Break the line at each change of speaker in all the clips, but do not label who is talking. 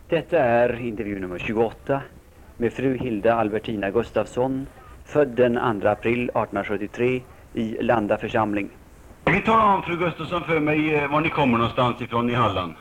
Detta är intervju nummer 28 med fru Hilda Albertina Gustafsson, född den 2 april 1873 i Landa församling.
Kan ni tala om, fru Gustafsson, för mig var ni kommer någonstans ifrån i Halland?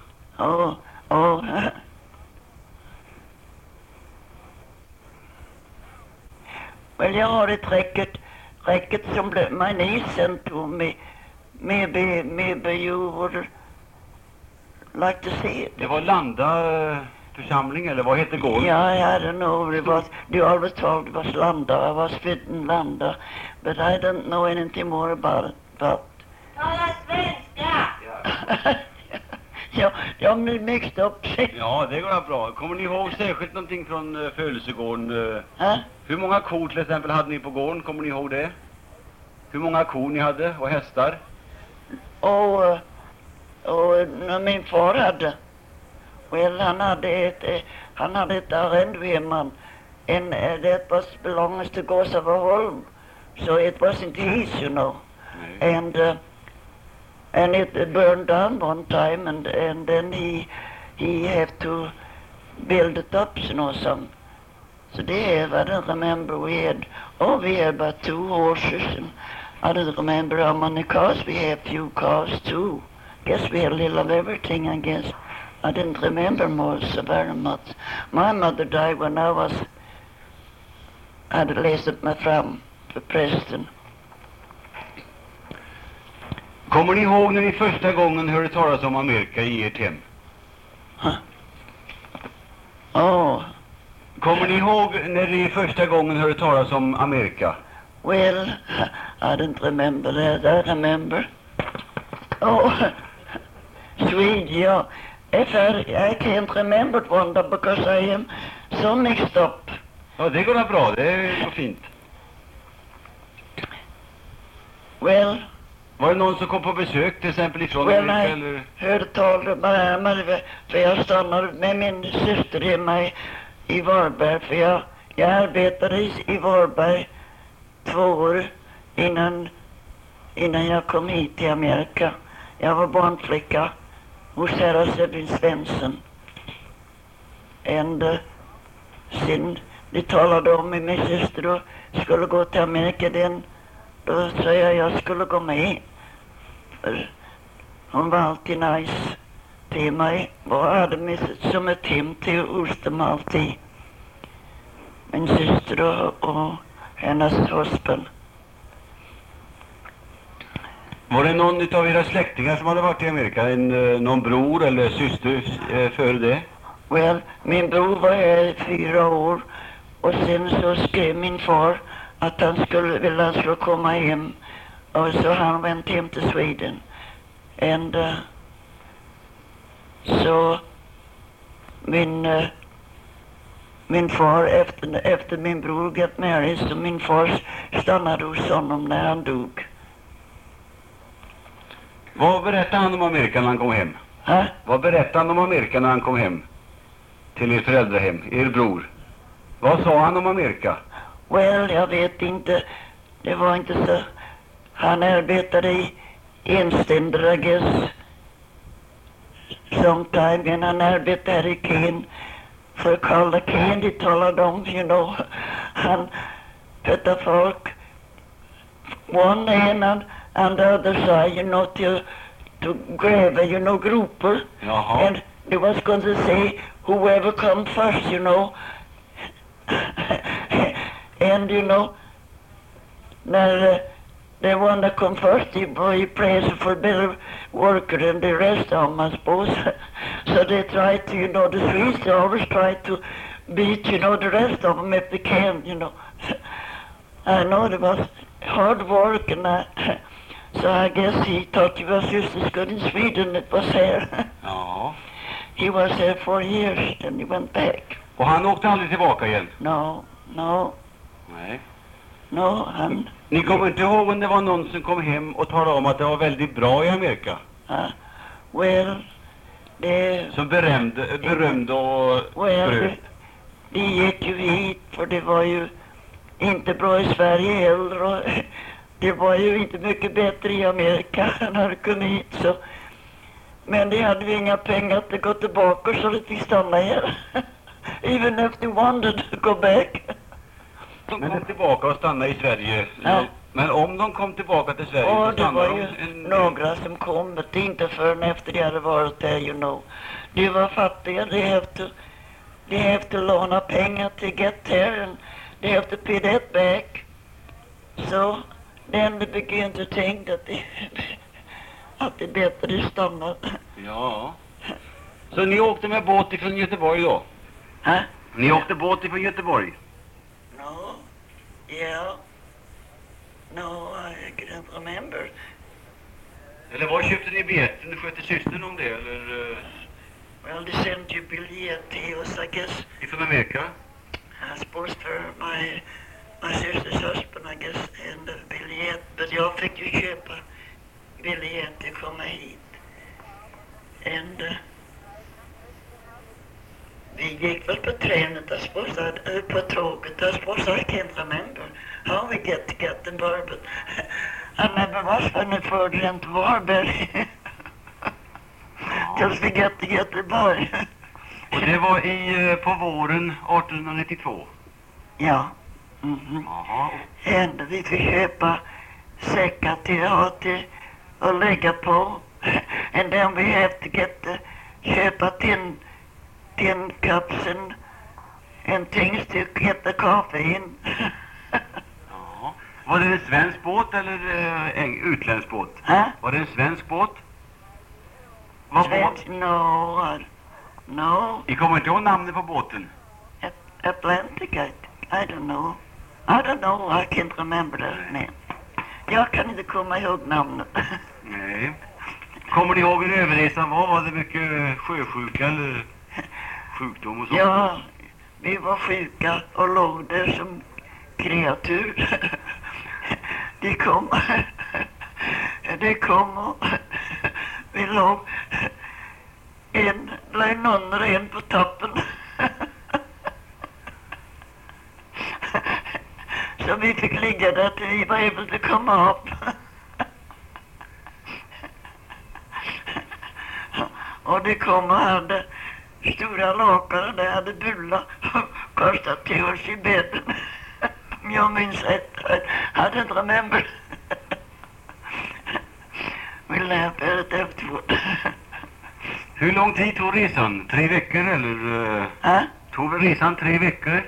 Well, jag har ett räcket som my niece sent to me. Maybe you would like to see it.
Det var Landa församling, eller vad heter gården?
Yeah, I don't know. You always told it was Landa. I was fit in Landa, but I don't know anything more about it.
Tala svenska!
Jag blir mixed up.
Ja, det går bra. Kommer ni ihåg särskilt någonting från födelsegården? Hur många kor till exempel hade ni på gården? Kommer ni ihåg det? Hur många kor ni hade och hästar?
Och min far hade. Well, han hade ett arrendehemman. And that was belongs to Gåsaverholm. So it wasn't his, you know. And it burned down one time, and then he had to build it up, you know, some. So I don't remember we had about 2 horses, and I don't remember how many cows we had. Few cows too. Guess we had a little of everything, I guess. I didn't remember most so very much. My mother died when I hade läst mig fram för prästen.
Kommer ni ihåg när ni första gången hörde talas om Amerika i ert hem? Kommer ni ihåg när ni första gången hörde talas om Amerika?
Well, I don't remember that. I remember. Sweden, yeah. I can't remember it one day because I am so mixed up.
Ja, det går bra. Det är så fint.
Well,
var det någon som kom på besök till exempel ifrån Amerika, eller?
Hörde talet för jag stannade med min syster hemma i Varberg, för jag arbetade i Varberg 2 år innan jag kom hit till Amerika. Jag var barnflicka hos herrar Sebin Svensson. Och sen de talade om med min syster och skulle gå till Amerika, då sa jag skulle gå med. Hon var alltid nice till mig och hade mig som ett hem till hos dem alltid. Min syster och hennes husband.
Var det någon av era släktingar som hade varit i Amerika? Någon bror eller syster före det?
Well, min bror var här i 4 år och sen så skrev min far att han skulle komma hem. Och så han went hem till Sweden. And så min far efter min bror got married, så min far stannade hos honom när han dog.
Vad berättade han om Amerika när han kom hem? Vad berättade han om Amerika när han kom hem? Till er föräldrahem, er bror. Vad sa han om Amerika?
Well, jag vet inte. Det var inte så. Han arbetade i enständer, I guess. Sometime, men han arbetade här i Ken. För Karl Ken, de talade om, you know. Han putade folk one end and the other side, you know, to grave, you know, gropar.
Jaha.
And they was going to say, whoever come first, you know. And, you know, när the one that come first, he prays for better worker than the rest of them, I suppose. So they try to, you know, the Swedes, they always try to beat, you know, the rest of them if they can, you know. I know it was hard work, and so I guess he thought he was just as good in Sweden as it was here.
Ja.
He was there 4 years, and he went back.
Och han åkte aldrig tillbaka igen?
No.
Nej.
No, han...
Ni kommer inte ihåg om det var någon som kom hem och talade om att det var väldigt bra i Amerika?
Well, det...
Som berömde och
Well, de gick ju hit, för det var ju inte bra i Sverige heller, och det var ju inte mycket bättre i Amerika när de kom hit, så Men de hade ju inga pengar att gå tillbaka så de fick stanna här. Even if they wanted to go back.
De kom tillbaka och stannade i Sverige.
Ja.
Men om de kom tillbaka till Sverige
Ja,
så
det
stannade
var
de
ju några som kom, men inte förrän efter de hade varit där, you know. De var fattiga, they have to låna pengar to get there and they have to pay that back. So then they began to think that att det är bättre de stannar.
Ja. Så ni åkte med båt ifrån Göteborg då?
Huh?
Ni åkte båt ifrån Göteborg?
No. Yeah. No, I can't remember.
Eller var köpte ni biljetten? Skötte systern om det eller?
Well, they sent you biljett to us, I guess.
Ifrån Amerika?
I suppose for my sister's husband, I guess, and biljett. But jag fick ju köpa biljett att komma hit. And vi gick väl på tränet, I suppose, på tåget. I suppose I can't remember how we get to Gothenburg, but I never was any further into Varberg. Tills vi got to Göteborg.
Och det var på våren 1892?
Ja. Mhm.
Jaha.
And vi fick köpa säckar till att lägga på. And then we have to get köpa tin cups and things to get the coffee in.
Ja. Var det en svensk båt eller en utländsk båt?
Huh?
Var det en svensk båt? Vad båt?
No.
Ni kommer inte ihåg namnet på båten?
Atlantic, I don't know. I can't remember that name. Jag kan inte komma ihåg namnet.
Nej. Kommer ni ihåg hur överresan var? Var det mycket sjösjuka eller sjukdom och sånt?
Ja, vi var sjuka och låg där som kreatur. De kom och vi låg en under en på toppen. Så vi fick ligga där till vi var able to komma upp. Och det kom och hade stora lakan, det hade bullar och kastat till oss i bädden. Jag minns rätt, I didn't remember. Vi laughed at it efteråt.
Hur lång tid tog resan? 3 veckor eller? Tog resan 3 veckor?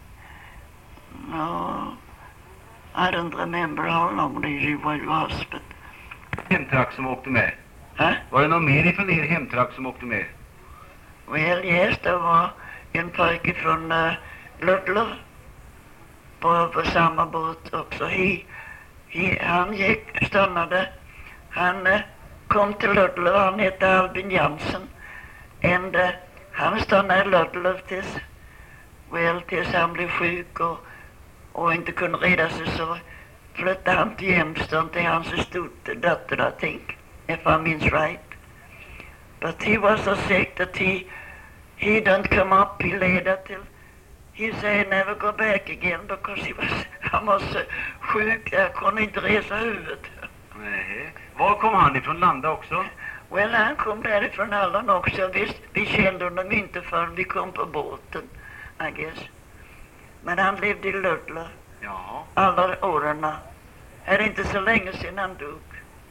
No, I don't remember how long it was, but...
Hemtrakt som åkte med? Var det någon mer ifrån er hemtrakt som åkte med?
Well, yes, det var en pojke från Ludlow på samma båt också. Han stannade. Han kom till Ludlow, han hette Albin Jansen. And han stannade i Ludlow tills han blev sjuk och inte kunde reda sig, så flyttade han till Jämstad till hans dotter, I think, if I means right. But he was so sick that he don't come up. He said never go back again because han var så sjuk. Jag kunde inte resa huvudet.
Nej. Var kom han ifrån, Landa också?
Well, han kom därifrån Halland också. Vi kände honom inte förrän vi kom på båten, I guess. Men han levde i Ludlow.
Ja.
Alla åren. Är inte så länge sedan han dog.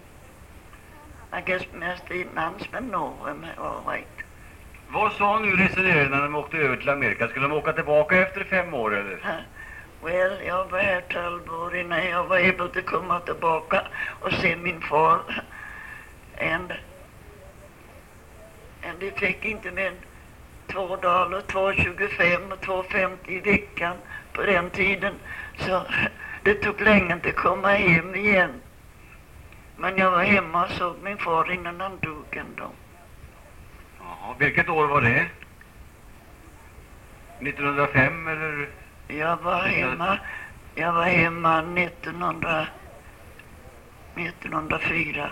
I guess mest innan, men no, all right.
Vad sa nu resenärerna när de åkte över till Amerika? Skulle de åka tillbaka efter 5 år eller?
Well, jag var här 12 år innan jag var able to komma tillbaka och se min far. And de fick inte mer än $2, $2,25 och $2,50 i veckan på den tiden. Så det tog länge att komma hem igen. Men jag var hemma och såg min far innan han dog ändå.
Jaha, vilket år var det? 1905 eller?
Jag var hemma 1904.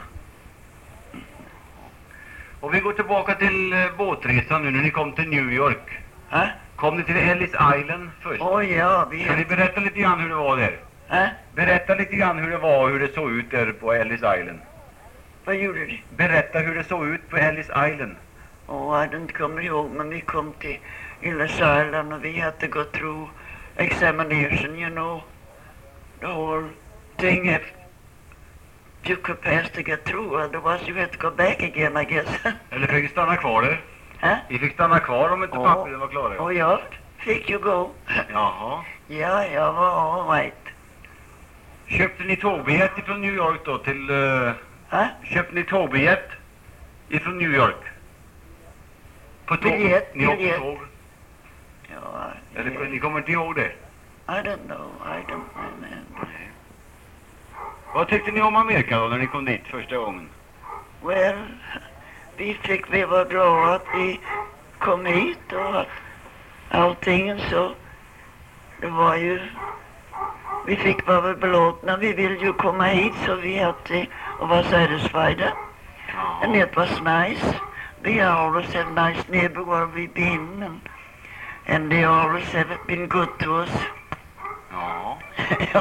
Och vi går tillbaka till båtresan nu när ni kom till New York.
Hä?
Kom ni till Ellis Island först?
Ja,
Kan ni berätta lite grann hur det var där?
Hä?
Berätta lite grann hur det var och hur det såg ut där på Ellis Island.
Vad gjorde de?
Berätta hur det såg ut på Ellis Island.
I don't kommer ihåg, men vi kom till Ellis Island och vi hade gått through examination, you know. The whole thing if you could pass to get through, otherwise you had to go back again, I guess.
Eller fick stanna kvar där? Vi fick stanna kvar om inte pappren var klara.
Och jag fick ju gå.
Jaha.
Ja, jag var all right.
Köpte ni tågbiljett ifrån New York då till... Köpte ni tågbiljett ifrån New York? På tåg?
Biljett.
Ni åkte tåg?
Ja,
Eller ni kommer inte ihåg det?
I don't know, I don't remember.
Vad tyckte ni om Amerika då när ni kom dit första gången?
Well, vi var glada att vi kom hit och att allting så. Det var ju, vi fick vara belåtna. Vi ville ju komma hit så vi hade och var satisfied. And it was nice. We always have nice neighbor where we've been and they always have been good to us.
Ja.
Ja.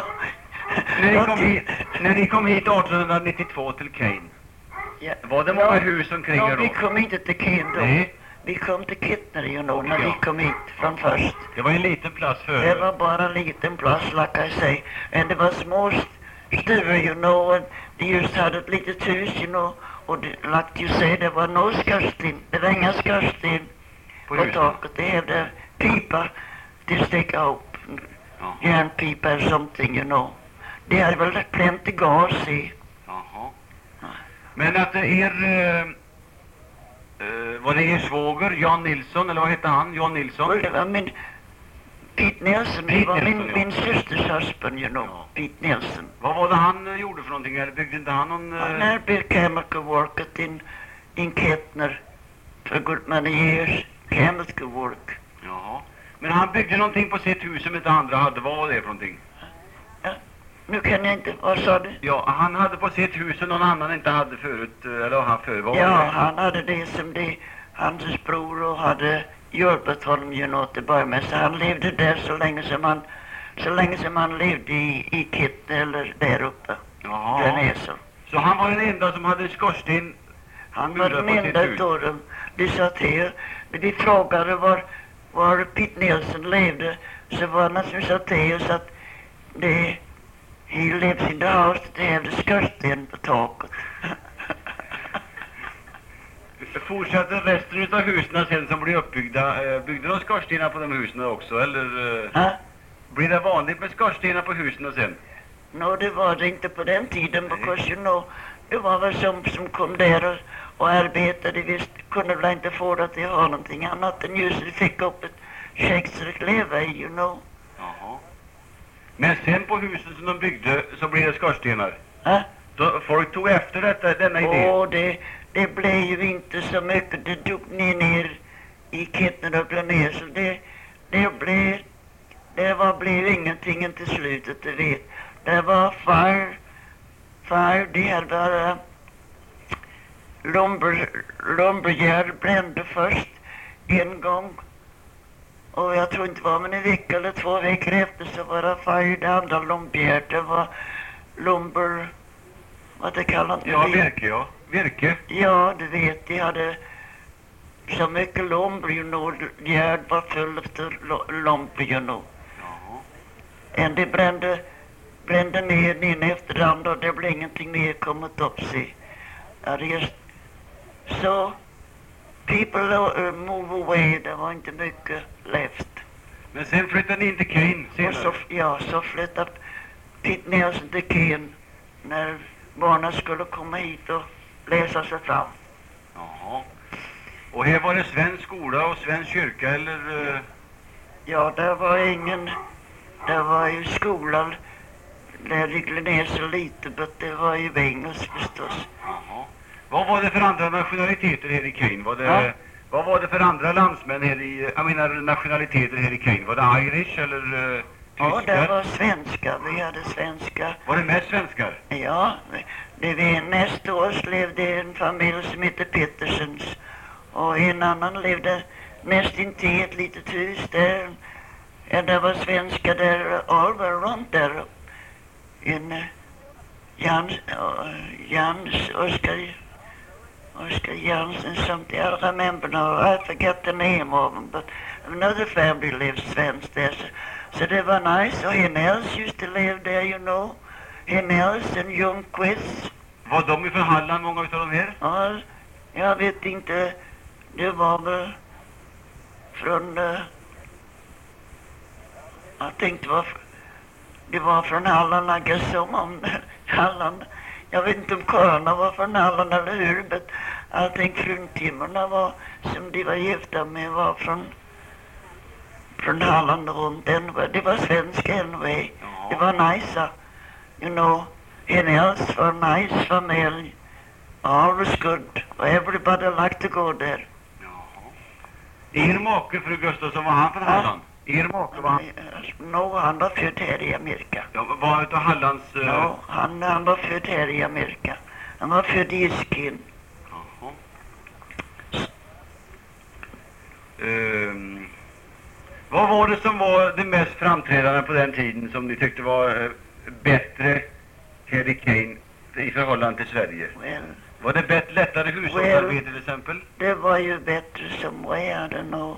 När ni kom hit 1892 till Kane, var det många hus omkring er då?
Vi kom inte till Kane då.
Nej.
Vi kom till Kittner, you know, när vi kom hit från först.
Det var en liten plats före.
Det var bara en liten plats, like I say. And det var små stugor, you know, and de just hade ett litet hus, you know. Och det, like you say, det var no skorsten. Det var inga skorsten på taket. Det hade pipa till sticka upp. Järnpipa eller something, you know. Det hade väl plenty gas i.
Jaha. Men att var det er svåger, Jan Nilsson, eller vad hette han? Jan Nilsson?
Det var min Pete Nelson, det var min systers husband, you know, Pete Nelson.
Vad var det han gjorde för någonting? Eller byggde inte han någon...
Han har built chemical work in Kittner for good many years. Chemical work.
Jaha. Men han byggde någonting på sitt hus som inte andra hade. Vad var det för någonting?
Nu kan jag inte, vad sa du?
Ja, han hade på sitt hus som någon annan inte hade förut, eller han förut.
Ja, han hade det som hans bror och hade hjälpt honom ju något till börja med. Så han levde där så länge som han levde i Kittner eller där uppe.
Jaha. Så han var den enda som hade skorsten?
Han var den enda av dem. De sa till, vi frågade var Pete Nelson levde, så var han som sa till oss att he lives in the house that they have the skorsten på taket.
Fortsatte resten av husen sen som blev uppbyggda, byggde de skorstenar på de husen också, eller? Blir det vanligt med skorstenar på husen sen?
No, det var det inte på den tiden, because you know, det var väl som kom där och arbetade, visst kunde väl inte få det att ha någonting annat än just att fick upp ett käkt att leva i, you know.
Jaha. Men sen på husen som de byggde så blev det skorstenar? Då, folk tog efter denna idé?
Det blev ju inte så mycket. Det tog ner i Kittner och blev ner. Så det blev ingenting till slutet, du vet. Det var fire, det hade bara lumberjärn brände först en gång. Och jag tror inte det var men en vecka eller 2 veckor efter så var det fire, det andra lumberjärn. Det var lumber, vad det kallas.
Ja, virke.
Ja, du vet, de hade så mycket lumber, you know, järn var full av lumber, you know. Och det brände ner den efter den andra och det blev ingenting mer kommit upp sig. Så, people move away, det var inte mycket left.
Men sen flyttade ni in till Kane senare?
Så flyttade Pete Nelson till Kane när barnen skulle komma hit och läsa sig fram.
Jaha. Och här var det svensk skola och svensk kyrka, eller?
Ja, det var ju skolan där det ner så lite, men det var ju engelsk förstås.
Jaha. Vad var det för andra nationaliteter här i Kane? Vad var det för andra landsmän här nationaliteter här i Kane? Var det Irish eller tyskar?
Ja, det var svenskar. Vi hade svenskar.
Var det mest svenskar?
Ja, nästa år levde en familj som heter Pettersens. Och en annan levde nästintill ett litet hus där. Ja, det var svenskar där, all runt där. Oscar Jansen, something. I don't remember now. I forget the name of him, but another family lives svensk there. So they were nice. So Henels used to live there, you know. Henels and Ljungqvist.
Var de ifrån Halland, många utav de här?
Ja, jag vet inte. Det var väl från... jag tänkte det var från Halland, jag som om Halland. Jag vet inte om karlarna var från Halland eller hur, men jag tänkte fruntimmerna var, som de var gifta med, var från Halland runt. Det var svenska anyway. Det var nice, you know. Hennes var nice familj. All was good. Everybody liked to go there.
Er make, fru Gustafsson, var han från Halland? Er make var han?
No, han var född här i Amerika.
Ja, var utav Hallands...
No, han var född här i Amerika. Han var född i Iskin.
Jaha. Vad var det som var det mest framträdande på den tiden som ni tyckte var bättre Harry Kane i förhållande till Sverige?
Well,
var det lättare hushållsarbete till exempel?
Det var ju bättre som var, I don't know.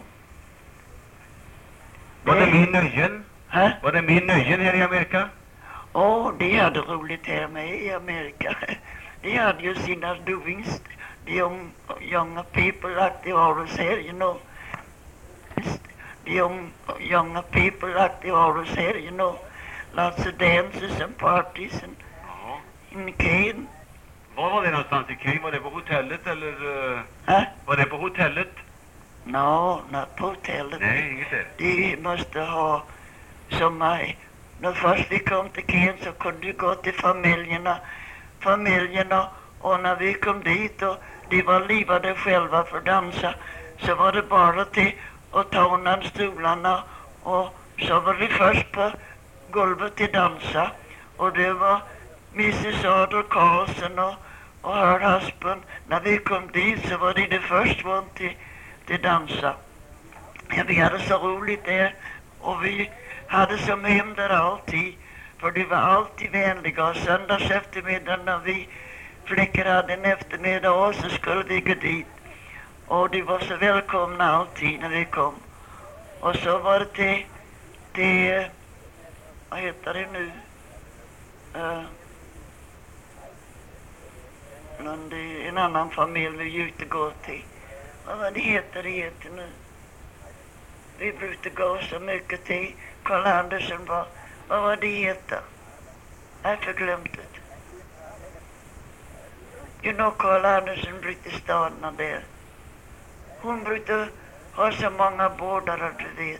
Var det min nöjen? Var det min nöjen här i Amerika?
De hade roligt här med i Amerika. De hade ju sina doings. The young people like they always here, you know. The young people like they always here, you know. Lots of dances and parties and in Kane.
Var var det någonstans i Kane? Var det på hotellet eller? Var det på hotellet?
No, not på hotellet.
Nej, inget där.
De måste ha som mig. När först vi kom till Kane så kunde vi gå till familjerna och när vi kom dit och de var livade själva för dansa så var det bara till att ta undan stolarna och så var vi först på golvet till dansa och det var Mrs. Adler Carlson och her husband. När vi kom dit så var det först var till dansa. Ja, vi hade så roligt där och vi hade som hem där alltid, för det var alltid vänliga. Söndags eftermiddag när vi flickor hade en eftermiddag och så skulle vi gå dit. Och de var så välkomna alltid när vi kom. Och så var det till vad heter det nu? En annan familj vi ute gå till. Vad det heter nu? Vi brukade gå så mycket till Carl Andersen vad var det heter? Jag har förglömt det. You know Carl Andersen brukade stanna där. Hon brukade ha så många bådar, du vet.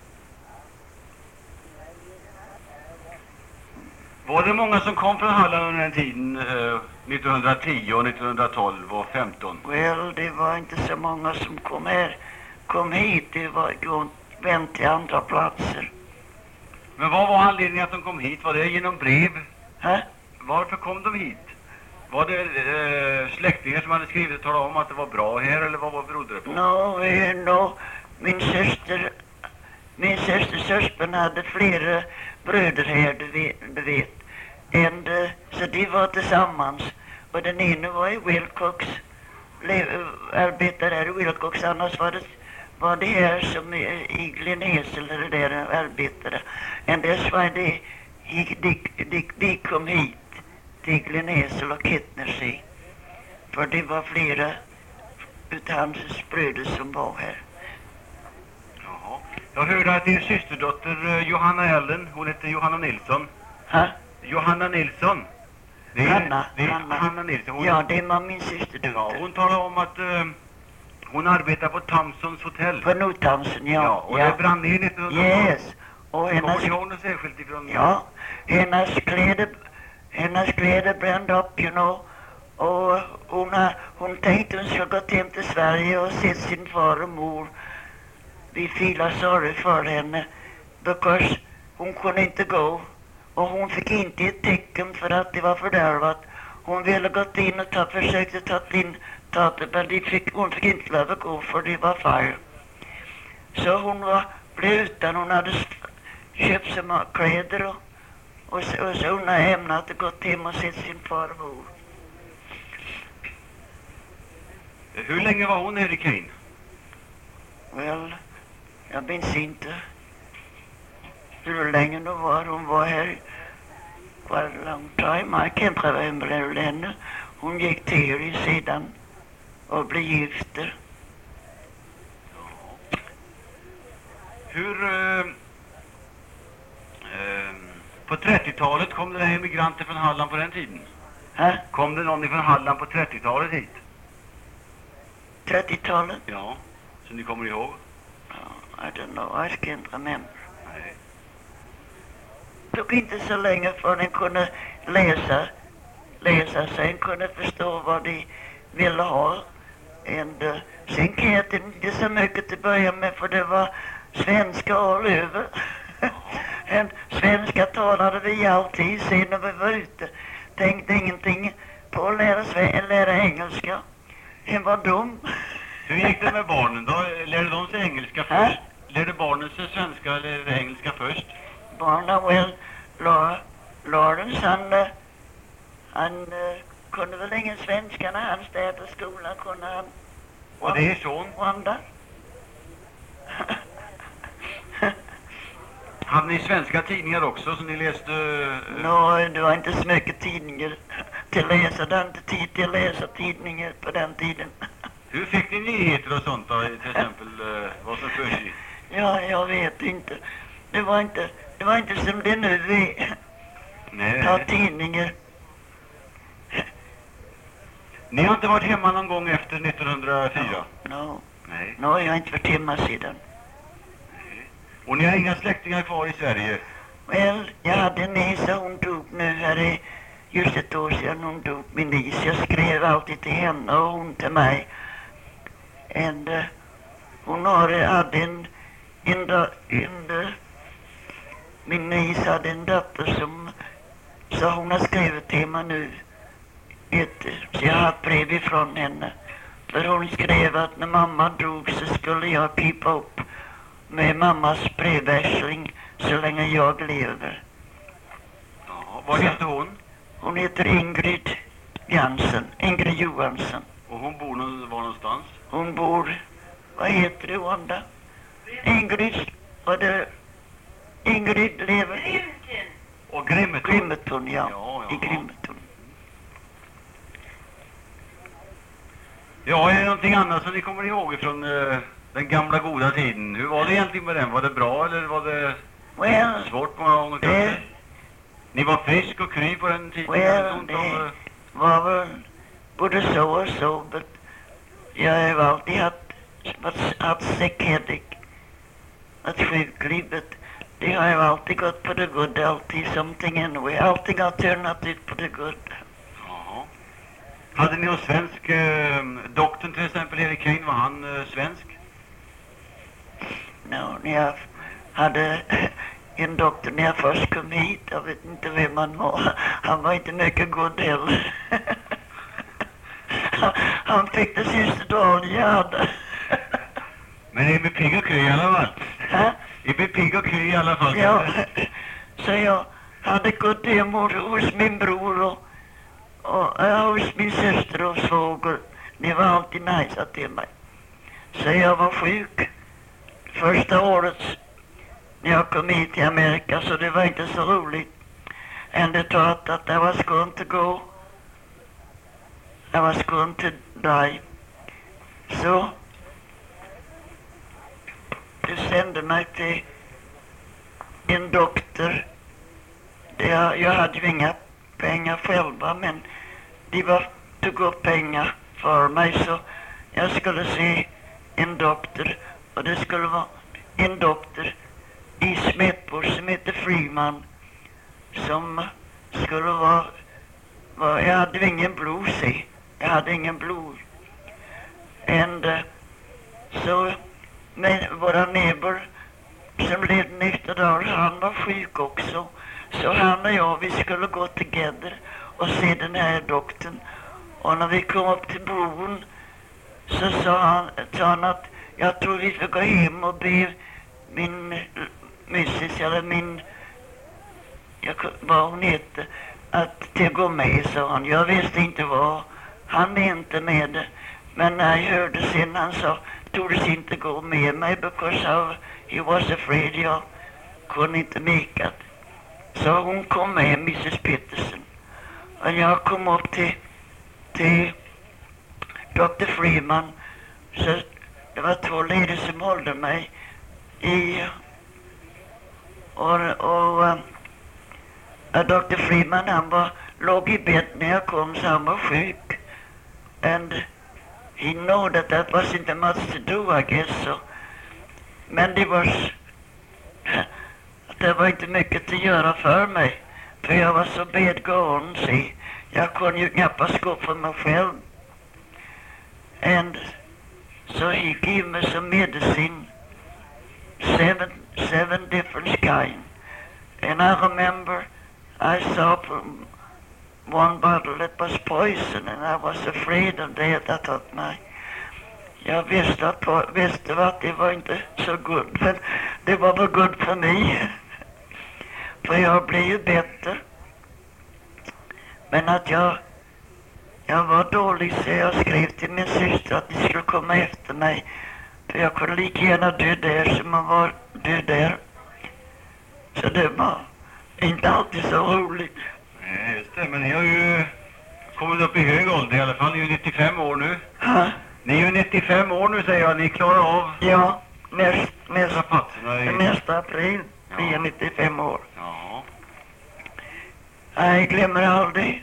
Var det många som kom från Halland under den tiden 1910 och 1912 och 15?
Well, det var inte så många som kom hit. Det var vänt till andra platser.
Men vad var anledningen att de kom hit? Var det genom brev? Varför kom de hit? Var det släktingar som hade skrivit och talat om att det var bra här eller vad berodde det på?
No, min systers husband hade flera bröder här, du vet. Så de var tillsammans. Och den ena var i Wilcox, arbetade här i Wilcox, annars var det här som i Glenhesel eller där arbetade. And that's why de kom hit till Glenhesel och Kettnersee. För det var flera utav hans bröder som var här.
Jaha. Jag hörde att din systerdotter Johanna Ellen, hon heter Johanna Nilsson. Johanna Nilsson.
Hanna
Nilsson.
Ja, det var min systerdotter.
Ja, hon talade om att hon arbetar på Thompsons hotell.
På New Thompson, ja.
Och det brann ner 1912.
Yes. Och
hennes särskilt ifrån...
Ja, hennes kläder brände upp, you know. Och hon tänkte hon skulle gå hem till Sverige och se sin far och mor. Vi feel sorry för henne. Because hon kunde inte gå. Och hon fick inte ett tecken för att det var fördärvat. Hon ville gått in och försökte ta det, men hon fick inte lov att gå för det var fire. Så hon blev utan, hon hade köpt så många kläder Och så hon har ämnat och gått hem och sett sin farmor.
Hur länge var hon här i Kane?
Well, jag minns inte hur länge hon var här. For a long time. Jag kan inte remember henne. Hon gick till i sidan och blev gifter.
Hur... på 30-talet kom det emigranter från Halland på den tiden? Kom det någon från Halland på 30-talet hit?
30-talet?
Ja, som ni kommer ihåg?
I don't know, I can't remember.
Nej.
Det tog inte så länge för den kunde läsa sen kunde förstå vad de ville ha. Sen kan jag inte så mycket till börja med, för det var svenska all över. En svenska talade vi alltid sen när vi var ute. Tänkte ingenting på att lära engelska. Det var dum.
Hur gick det med barnen då? Lärde de sig engelska först? Lärde barnen sig svenska eller engelska först?
Barnen, Lawrence, han kunde väl ingen svenska när han städade skolan, kunde han.
Och det är son?
Wanda.
Hade ni svenska tidningar också som ni läste?
Det var inte så mycket tidningar till att läsa. Det var inte tid till att läsa tidningar på den tiden.
Hur fick ni nyheter och sånt då? Till exempel vad som försiggick?
Ja, jag vet inte. Det var inte som det nu är.
Nej.
Ta tidningar.
Ni har inte varit hemma någon gång efter 1904?
Nej. Jag har inte varit hemma sedan.
Nej. Och ni har inga släktingar kvar i Sverige?
Jag hade en niece, hon dog nu här i just ett år sedan. Hon dog, min niece. Jag skrev alltid till henne och hon till mig. Hon hade min niece hade en dotter så hon har skrivit till mig nu. Så jag har ett brev ifrån henne. För hon skrev att när mamma dog så skulle jag keep upp med mammas brevväxling så länge jag lever.
Ja, vad heter hon?
Hon heter Ingrid Johansson.
Och hon bor var någonstans?
Hon bor, vad heter det, Wanda? Ingrid lever.
Grimton.
Och Grimmeton?
Grimmeton, ja. I Grimmeton.
Ja, är det någonting annat som ni kommer ihåg från den gamla goda tiden? Hur var det egentligen med den? Var det bra eller var det svårt många gånger kanske? Ni var frisk och kry på den tiden?
Det var väl både så och så, men jag har alltid haft sick headache. Att sjuklivet, det har ju alltid gått på det good, alltid something anyway. Allting har turnat ut på det good.
Jaha. Hade ni någon svensk doktorn till exempel, Erik Kane, var han svensk?
Jag hade en doktor när jag först kom hit. Jag vet inte vem han var. Han var inte mycket god heller. Han fick det sista dagen jag hade.
Men är med pigg och kry i alla fall? Är med pigg och kry i alla fall?
Ja, så jag hade gått hem hos min bror och hos min syster och svåger. Det var alltid nice till mig. Så jag var sjuk första året när jag kom hit till Amerika, så det var inte så roligt. And they thought that I was going to go. I was going to die. Så de sände mig till en doktor. Jag hade ju inga pengar själva, men de tog upp pengar för mig, så jag skulle se en doktor. Och det skulle vara en doktor i Smettborg som heter Freeman, som skulle vara jag hade ingen blod, se. Jag hade ingen blod. Så våra neighbor som levde nykter där, han var sjuk också. Så han och jag, vi skulle gå together och se den här doktorn. Och när vi kom upp till bron så sa han att jag tror vi får gå hem och be min missis eller min vad hon hette, till gå med, sa han. Jag visste inte vad han mente med det. Men när jag hörde sen han sa, tordes inte gå med mig because he was afraid jag kunde inte make it. Så hon kom med, Mrs. Peterson. Och jag kom upp till Dr. Freeman. Så det var 2 leder som hållde mig i och Dr. Freeman han låg i bed när jag kom, så han var sjuk. And he knew that wasn't much to do, I guess. So. Men det var inte mycket att göra för mig. För jag var så bedgående, se. Jag kunde ju knappast gå för mig själv. And so he gave me some medicine. 7 different kind. And I remember I saw from one bottle that was poison, and I was afraid of that. I thought, jag visste att det var inte så gott, men det var väl gott för mig. För jag blev ju bättre. Men att jag var dålig, så jag skrev till min syster att de skulle komma efter mig. För jag kunde lika gärna dö där som man var död där. Så det var inte alltid så roligt.
Nej, just det. Men ni har ju kommit upp i hög ålder i alla fall. Ni är ju 95 år nu.
Ha?
Ni är ju 95 år nu, säger jag. Ni klarar av...
Ja, nästa april blir jag 95 år.
Ja.
Jag glömmer aldrig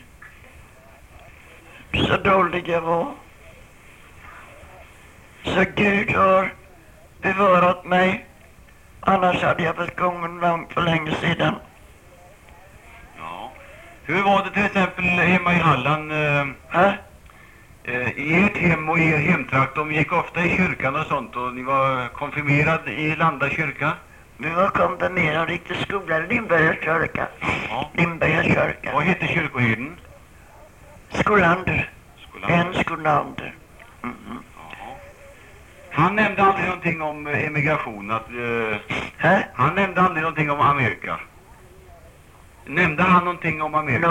så dålig jag var. Så Gud har bevarat mig. Annars hade jag varit gången långt för länge sedan.
Ja. Hur var det till exempel hemma i Halland? I ert hem och i er hemtrakt, de gick ofta i kyrkan och sånt, och ni var konfirmerad i Landa kyrka?
Vi var konfirmerade till skolan, Lindberga kyrka.
Ja.
Lindberga kyrka.
Vad hette kyrkoherden?
Skolander. En Skolander.
Han nämnde aldrig någonting om emigration, han nämnde aldrig någonting om Amerika. Nämnde han någonting om Amerika?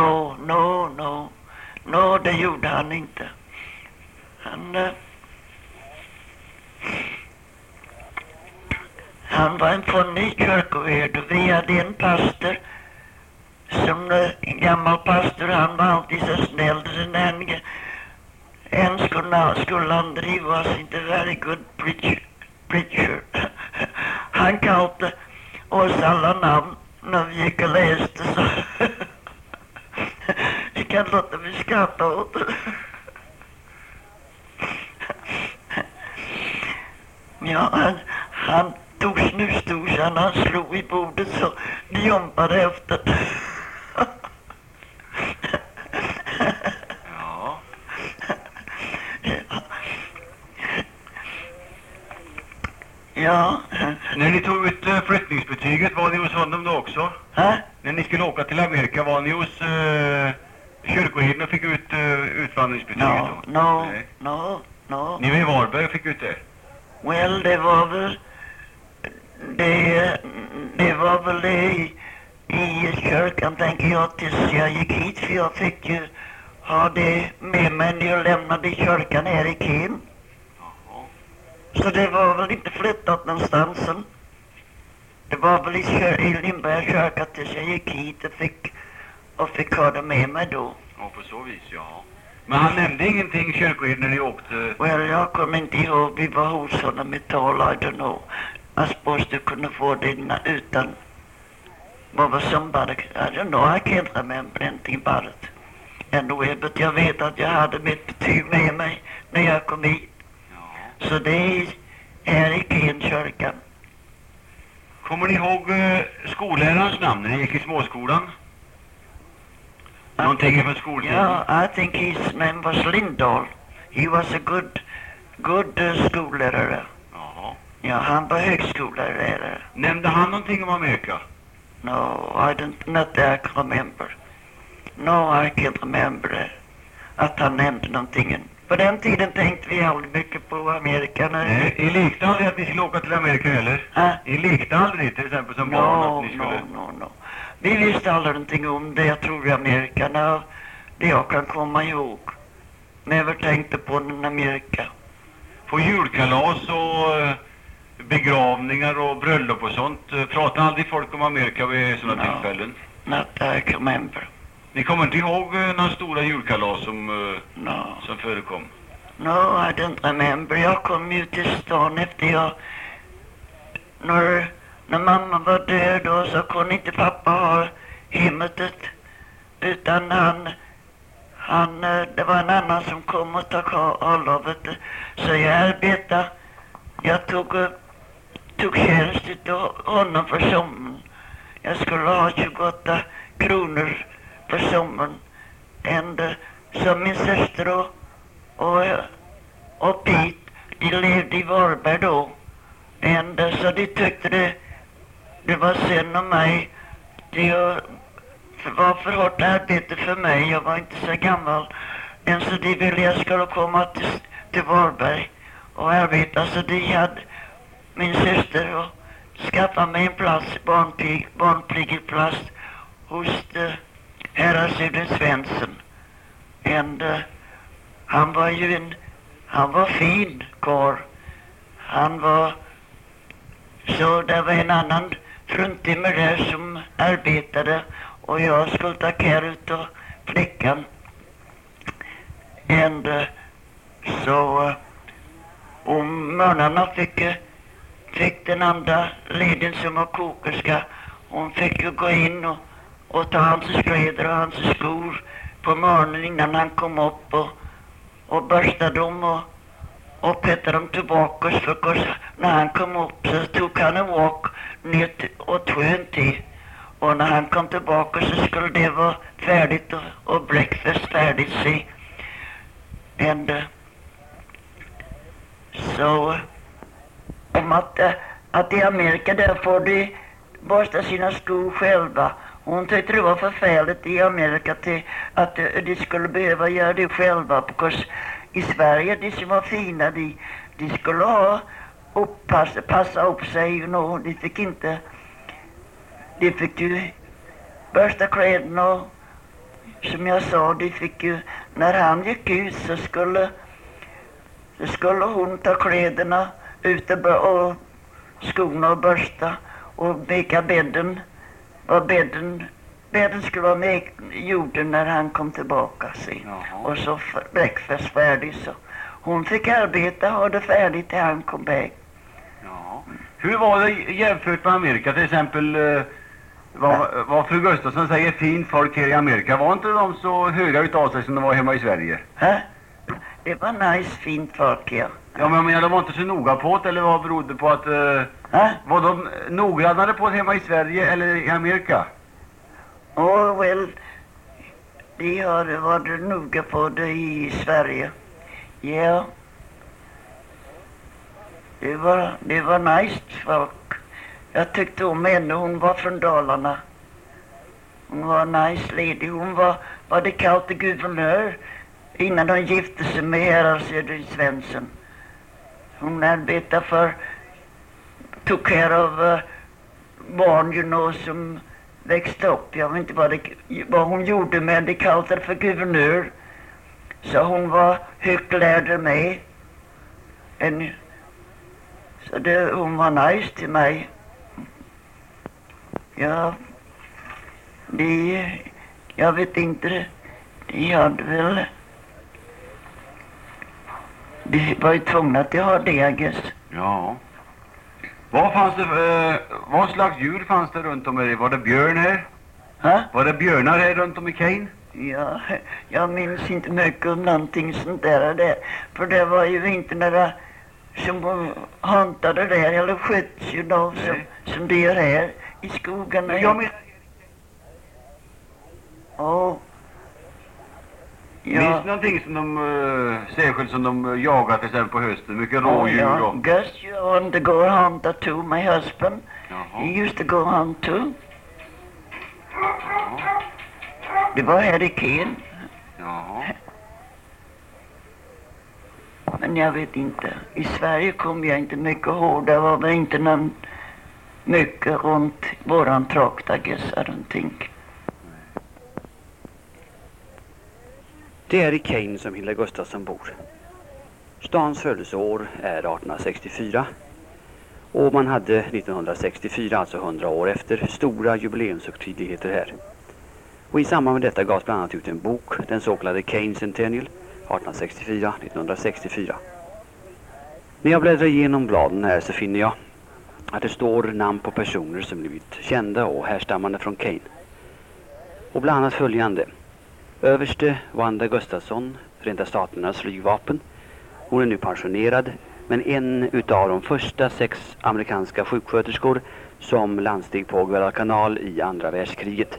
No, det gjorde han inte. Han var en funnig kyrkoherde. Vi hade en pastor, en gammal pastor, han var alltid så snäll. En Skolander, he was inte very good preacher. Han kallade oss alla namn när vi gick och läste, så vi kan låta mig skratta åt det. Ja, han tog snusdosan, han slog i bordet så de jumpade efter.
Ja.
Ja.
När ni tog ut flyttningsbetyget, var ni hos honom då också? När ni skulle åka till Amerika, var ni hos kyrkoherden och fick ut utvandringsbetyget då?
No.
Ni var i Varberg och fick ut det?
Well, det var väl det i kyrkan, tänker jag, tills jag gick hit, för jag fick ju ha det med mig när jag lämnade kyrkan här i Ken. Så det var väl inte flyttat någonstans. Det var väl i Lindberga kyrka tills jag gick hit och fick ha det med mig då.
Ja, på så vis, ja. Men han nämnde ingenting kyrkoherden när ni åkte?
Well, jag kommer inte ihåg. Vi var hos honom i tal, I don't know. I suppose du kunde få det utan... What was somebody... I don't know, I can't remember anything about it. Anyway, but jag vet att jag hade mitt betyg med mig när jag kom hit. Ja. Så det är i Kenkyrkan.
Kommer ni ihåg skollärarens namn när ni gick i småskolan? Någonting från skoltiden?
Yeah, I think his name was Lindahl. He was a good skollärare.
Jaha.
Ja, han var högskollärare.
Nämnde han någonting om Amerika?
No, not that I can remember. No, I can't remember att han nämnde någonting. På den tiden tänkte vi aldrig mycket på Amerika.
Nej, ni likte aldrig att ni skulle åka till Amerika heller? Ni likte aldrig till exempel som barn att ni skulle...
No. Vi visste aldrig någonting om det, jag tror i Amerika, det jag kan komma ihåg. Never tänkte på den Amerika.
På julkalas och begravningar och bröllop och sånt. Pratar aldrig folk om Amerika vid sådana tillfällen?
Not that I remember.
Ni kommer inte ihåg några stora julkalas som
No.
som förekom?
No, I don't remember. Jag kom ju till stan efter när mamma var död då, så kunde inte pappa ha hemmet, utan det var en annan som kom och tog all av det. Så jag arbetade. Jag tog tjänst utav honom för sommaren. Jag skulle ha 28 kronor för sommaren. Så min syster och Pete, de levde i Varberg då. Så de tyckte det var synd om mig. Det var för hårt arbete för mig. Jag var inte så gammal. Så de ville jag skulle komma till Varberg och arbeta. Så de hade min syster och skaffa mig en plats, barnpiggelplats hos häradshövding Svensson. Han var fin karl. Så det var en annan fruntimmer där som arbetade och jag skulle ta care utav flickan. Så om morgnarna fick den andra leden som var kokerska, hon fick ju gå in och ta hans kläder och hans skor på morgonen innan han kom upp och borsta dem och petade dem tillbaka, för när han kom upp så tog han en walk ner och tvön till, och när han kom tillbaka så skulle det vara färdigt och breakfast färdigt. Så om att i Amerika där får de borsta sina skor själva. Hon tyckte det var förfärligt i Amerika att de skulle behöva göra det själva. Because i Sverige, de som var fina, de skulle passa upp sig. De fick ju borsta kläderna, och som jag sa, de fick ju, när han gick ut så skulle hon ta kläderna ute och skorna och borsta och meka bädden. Och bädden skulle vara med jorden när han kom tillbaka. Och så breakfast färdig. Så hon fick arbeta och ha det färdigt till han kom back.
Ja. Hur var det jämfört med Amerika? Till exempel vad fru Gustafsson säger, fint folk här i Amerika. Var inte de så höga utav sig som de var hemma i Sverige?
Det var nice, fint folk, ja.
Ja, men jag menar, de var inte så noga på det, eller vad berodde på att... Var de noggrannare på det hemma i Sverige eller i Amerika?
De har varit noga på det i Sverige. Ja. Det var nice folk. Jag tyckte om henne, hon var från Dalarna. Hon var nice lady. Hon var det kallt guvernör innan hon gifte sig med häradshövding Svensson. Hon arbetade tog care av barn som växte upp. Jag vet inte vad hon gjorde, men det kallade för guvernör. Så hon var högt lärd med. Hon var nice till mig. Ja, jag vet inte. De hade väl... De var ju tvungna att ha det, I guess.
Ja. Vad slags djur fanns det runt om er? Var det björn här? Var det björnar här runt om i Kane?
Ja, jag minns inte mycket om någonting sånt där. För det var ju inte några som hantade där eller sköts ju då som det gör här i skogarna.
Minns du någonting som särskilt som de jagar till exempel på hösten? Mycket rådjur och...
Gus, you want to go hunt too, my husband. He used to go hunt too. Det var här i Kane. Men jag vet inte. I Sverige kom jag inte mycket ihåg. Det var väl inte mycket runt våran trakta gissar någonting.
Det är i Kane som Hilda Gustafsson bor. Stans födelseår är 1864 och man hade 1964, alltså 100 år efter, stora jubileumshögtidligheter här. Och i samband med detta gavs bland annat ut en bok, den så kallade Kane Centennial 1864-1964. När jag bläddrar igenom bladen här så finner jag att det står namn på personer som blivit kända och härstammande från Kane. Och bland annat följande: överste Wanda Gustafsson, Förenta Staternas flygvapen. Hon är nu pensionerad, men en utav de första 6 amerikanska sjuksköterskor som landsteg på Guadalcanal i andra världskriget.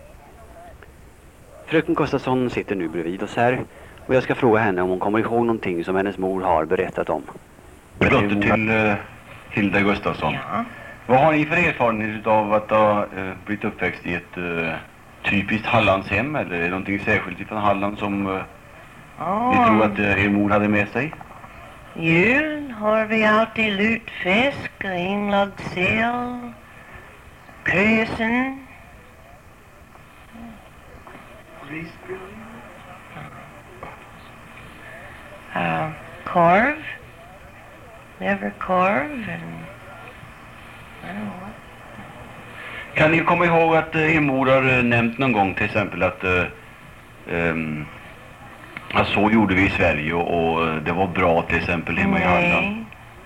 Fröken Gustafsson sitter nu bredvid oss här och jag ska fråga henne om hon kommer ihåg någonting som hennes mor har berättat om.
Dotter till Hilda Gustafsson.
Ja.
Vad har ni för erfarenhet av att ha blivit uppväxt i ett typiskt Hallandshem, eller är det någonting särskilt från Halland som ni tror att er mor hade med sig?
Julen har vi alltid lutfisk och inlagd sill, krösen. Korv, leverkorv, and I don't know what.
Kan ni komma ihåg att er mor har nämnt någon gång till exempel att så gjorde vi i Sverige och det var bra till exempel hemma i Halland?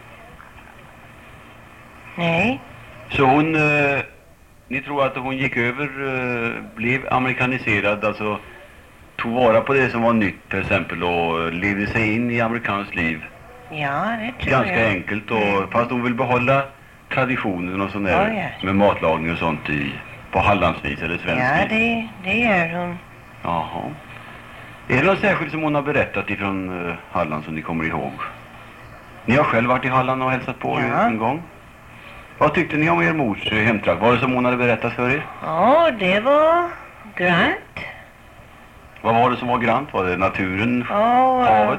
Nej.
Så hon, ni tror att hon gick över, blev amerikaniserad, alltså tog vara på det som var nytt till exempel och levde sig in i amerikanskt liv?
Ja, det tror
Ganska
jag.
enkelt, och fast hon vill behålla traditionen och sånt där,
yes.
med matlagning och sånt på Hallandsvis eller
Ja,
svensk vis.
det gör hon.
Jaha. Är det något särskilt som hon har berättat ifrån Halland som ni kommer ihåg? Ni har själv varit i Halland och hälsat på en gång. Vad tyckte ni om er mors hemtrakt? Var det som hon hade berättat för er?
Ja, det var grant.
Vad var det som var grant? Var det naturen, havet?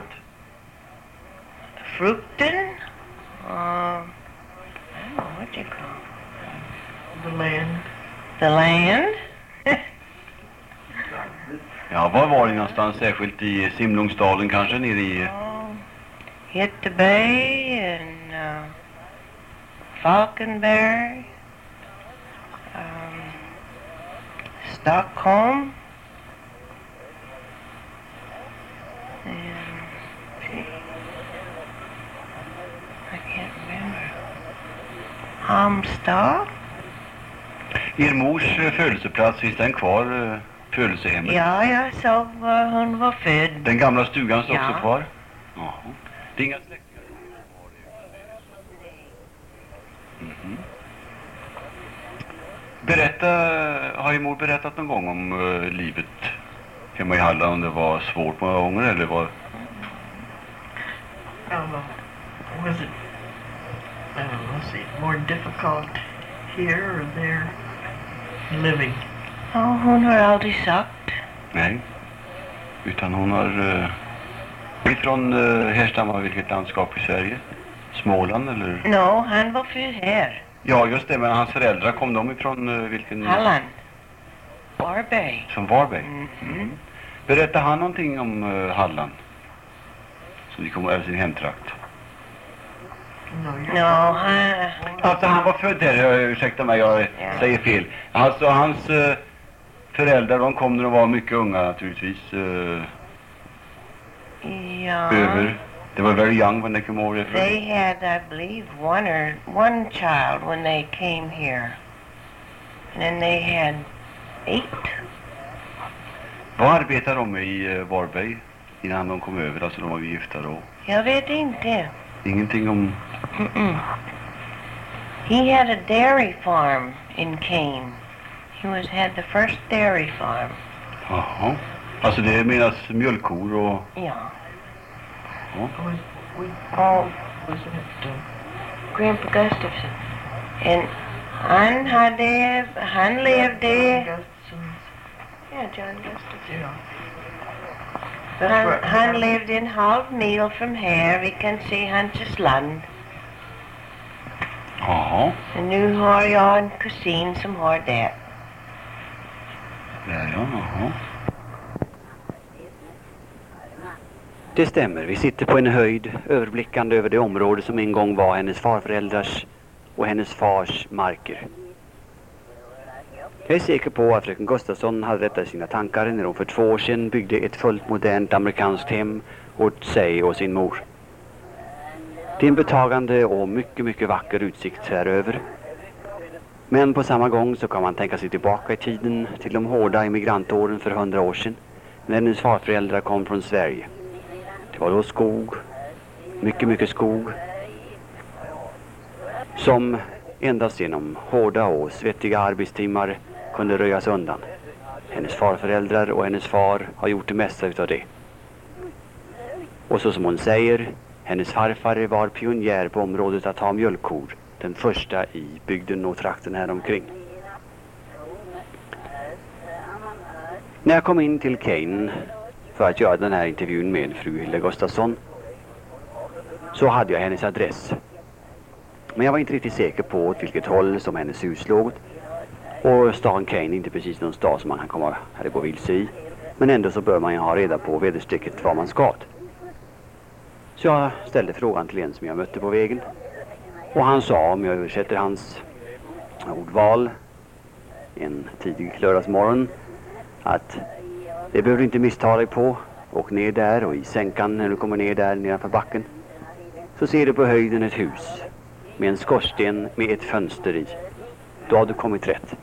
Frukten. I don't know what you call it.
The land.
The land.
Ja, var var ni någonstans? Särskilt i Simlungsdalen kanske? Nere i...
Göteborg and Falkenberg, Stockholm, and I can't remember. Halmstad?
Er mors födelseplats, finns den kvar, födelsehemmet?
Ja, jag såg var hon var född.
Den gamla stugan står
Ja.
också kvar? Jaha. Det är inga släktingar som har det? Mhm. Har er mor berättat någon gång om livet hemma i Halland, om det var svårt många gånger eller vad?
Was it, let's see, more difficult here or there living?
Ja, hon har aldrig sagt.
Nej, utan hon har ifrån härstammar vilket landskap i Sverige? Småland eller?
No, han var född här.
Ja, just det, men hans föräldrar, kom de ifrån vilken?
Halland. Varberg.
Som Varberg?
Mm.
Berättar han någonting om Halland? Så vi kommer över sin hemtrakt.
No, han...
Alltså han var född här, ursäkta mig, jag säger fel. Alltså hans föräldrar, de kom när de var mycket unga naturligtvis.
Ja.
Över. They were very young when they came over here.
They had, I believe, one child when they came here. And then they had 8.
Vad arbetade de med i Varberg innan de kom över? Alltså de var gifta då?
Jag vet inte.
Ingenting om...
He had a dairy farm in Kane. He had the first dairy farm.
Jaha. Alltså det menas mjölkkor och...
Ja.
Ja.
Oh, Grandpa Gustafson. And han levde... Yeah, John Gustafson.
Yeah.
Han levde en halv mil från här. Vi kan se Hansesland.
Ja.
Nu har jag en kusin som har det.
Där ja, jaha.
Det stämmer, vi sitter på en höjd överblickande över det område som en gång var hennes farföräldrars och hennes fars marker. Jag är säker på att fröken Gustafsson hade detta i sina tankar när hon för 2 år sedan byggde ett fullt modernt amerikanskt hem åt sig och sin mor. Det är en betagande och mycket vacker utsikt här över. Men på samma gång så kan man tänka sig tillbaka i tiden till de hårda emigrantåren för 100 år sedan när hennes farföräldrar kom från Sverige. Det var då skog, mycket skog, som endast genom hårda och svettiga arbetstimmar kunde röjas undan. Hennes farföräldrar och hennes far har gjort det mesta utav det. Och så som hon säger, hennes farfar var pionjär på området att ha mjölkkor, den första i bygden och trakten här omkring. När jag kom in till Kane för att göra den här intervjun med fru Hilda Gustafsson så hade jag hennes adress. Men jag var inte riktigt säker på åt vilket håll som hennes hus låg. Och stan Kane är inte precis någon stad som man kan komma eller gå vilse i. Men ändå så bör man ju ha reda på väderstrecket var man ska. Så jag ställde frågan till en som jag mötte på vägen. Och han sa, om jag översätter hans ordval en tidig lördagsmorgon, att det behöver du inte missta dig på. Åk ner där och i sänkan när du kommer ner där nedanför backen så ser du på höjden ett hus med en skorsten med ett fönster i. Då har du kommit rätt.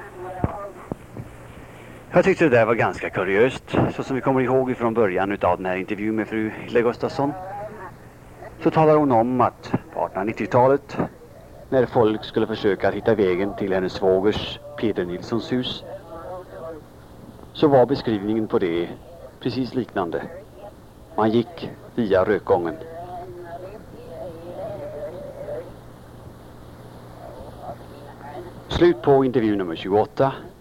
Jag tyckte det där var ganska kuriöst. Så som vi kommer ihåg från början av den här intervjun med fru Hilda Gustafsson så talar hon om att på 1890-talet när folk skulle försöka hitta vägen till hennes svågers Peter Nilssons hus så var beskrivningen på det precis liknande. Man gick via rökgången. Slut på intervju nummer 28.